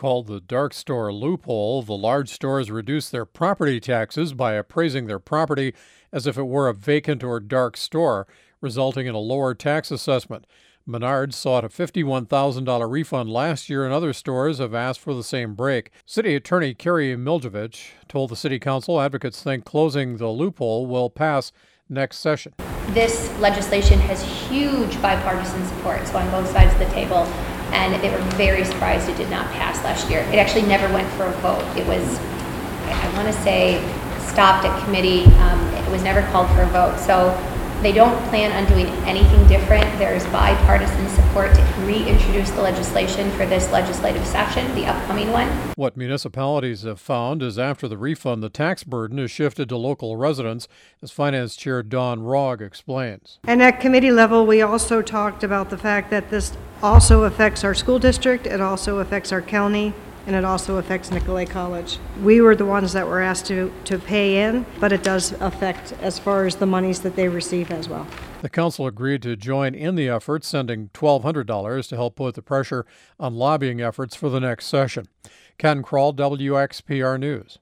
called the dark store loophole. The large stores reduce their property taxes by appraising their property as if it were a vacant or dark store, resulting in a lower tax assessment. Menards sought a $51,000 refund last year, and other stores have asked for the same break. City Attorney Carrie Miljevich told the City Council advocates think closing the loophole will pass next session. This legislation has huge bipartisan support, so on both sides of the table, and they were very surprised it did not pass last year. It actually never went for a vote. It was, I want to say, stopped at committee. It was never called for a vote. So they don't plan on doing anything different. There's bipartisan support to reintroduce the legislation for this legislative session, the upcoming one. What municipalities have found is after the refund, the tax burden is shifted to local residents, as Finance Chair Dawn Rogg explains. And at committee level, we also talked about the fact that this also affects our school district, it also affects our county, and it also affects Nicolet College. We were the ones that were asked to pay in, but it does affect as far as the monies that they receive as well. The council agreed to join in the effort, sending $1,200 to help put the pressure on lobbying efforts for the next session. Ken Kroll, WXPR News.